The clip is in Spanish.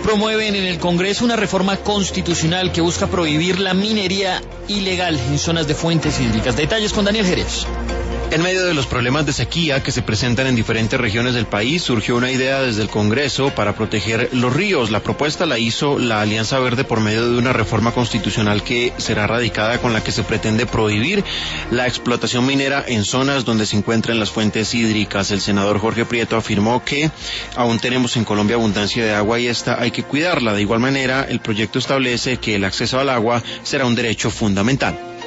promueven en el Congreso una reforma constitucional que busca prohibir la minería ilegal en zonas de fuentes hídricas. Detalles con Daniel Jerez. En medio de los problemas de sequía que se presentan en diferentes regiones del país, surgió una idea desde el Congreso para proteger los ríos. La propuesta la hizo la Alianza Verde por medio de una reforma constitucional que será radicada, con la que se pretende prohibir la explotación minera en zonas donde se encuentran las fuentes hídricas. El senador Jorge Prieto afirmó que aún tenemos en Colombia abundancia de agua y esta hay que cuidarla. De igual manera, el proyecto establece que el acceso al agua será un derecho fundamental.